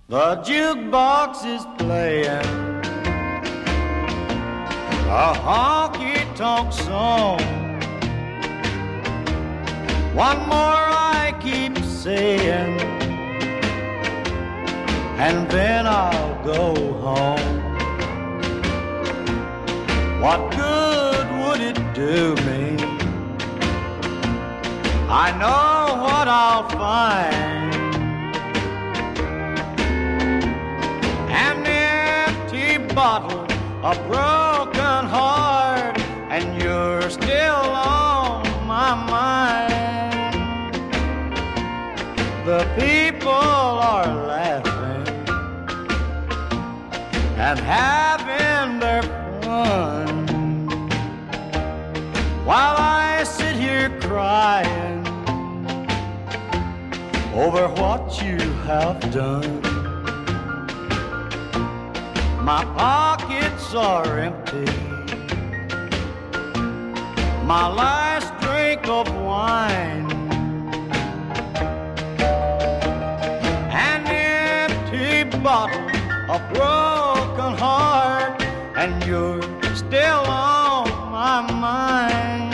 The jukebox is playing a honky-tonk song. One more I keep saying, and then I'll go home. What good would it do me? I know what I'll find. An empty bottle, a broken heart, and you're still on my mind. The people are laughing and having their fun, while I sit here crying over what you have done. My pockets are empty, my last drink of wine, an empty bottle, a broken heart, and you're still on my mind.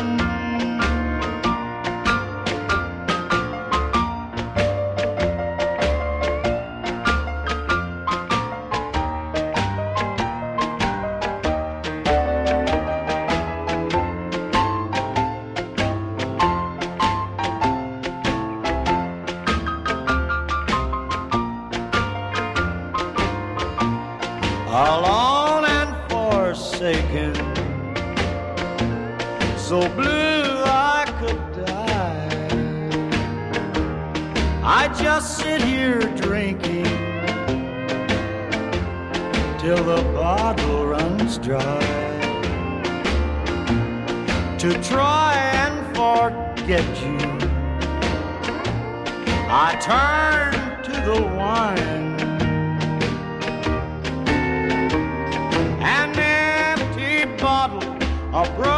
Alone and forsaken, so blue I could die. I just sit here drinking till the bottle runs dry, to try and forget you. I turn to the wine, an empty bottle, a